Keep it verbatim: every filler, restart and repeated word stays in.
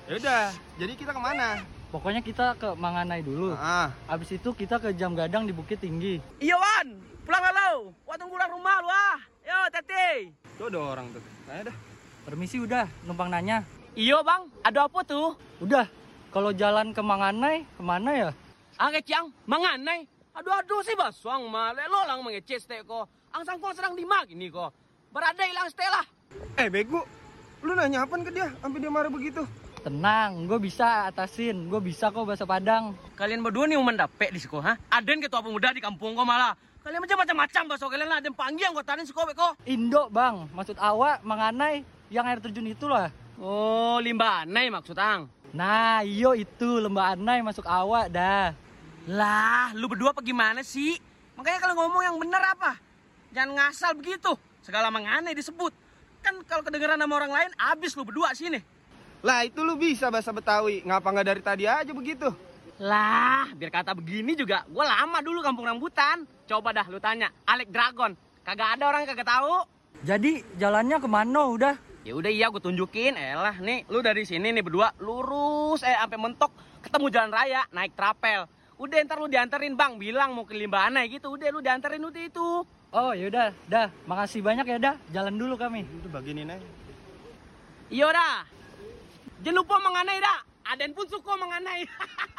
Ya udah, jadi kita kemana? Pokoknya kita ke Manganai dulu. Ah, Abis itu kita ke Jam Gadang di Bukit Tinggi. Iya Wan, pulang lo. Wah tunggu lah rumah lu ah. Yo Tete. tuh ada orang tuh. Tanya dah. Permisi udah, numpang nanya. Iyo bang, ada apa tuh? Udah, kalau jalan ke Manganai, kemana ya? Ah keciang, manganay. Aduh aduh si baswang mah, lo lang mengeces teh ko. Ang sangkong sedang di mag ini ko. Berada hilang Stella. Eh bego, lu nanya apaan ke dia sampai dia marah begitu? Tenang, gue bisa atasin. Gue bisa kok bahasa Padang. Kalian berdua nih mendapet di sekolah, ha? Aden ketua pemuda di kampung ko malah. Kalian macam macam-macam bahasa kalian lah. Aden panggil anggotaan sekolah ko. Indo bang, maksud awak Manganai yang air terjun itulah. Oh, limbah anai maksud ang. Nah, iyo itu lembah Anai masuk awak dah. Lah, lu berdua apa gimana sih? Makanya kalau ngomong yang benar apa? Jangan ngasal begitu. Segala menganeh disebut. Kan kalau kedengeran sama orang lain, abis lu berdua sini. Lah itu lu bisa bahasa Betawi, ngapa nggak dari tadi aja begitu? Lah, biar kata begini juga, gue lama dulu kampung rambutan. Coba dah lu tanya, Alek Dragon. Kagak ada orang yang kagak tahu. Jadi jalannya kemana udah? Ya udah iya gue tunjukin. Elah nih, lu dari sini nih berdua lurus eh sampai mentok ketemu jalan raya, naik trapel. Udah ntar lu dianterin bang, bilang mau ke Limbana gitu. Udah lu dianterin udah itu. Oh yaudah, dah. Makasih banyak ya dah. Jalan dulu kami. Itu bagian ini. Iya dah. Jangan lupa menganai dah. Aden pun suka menganai.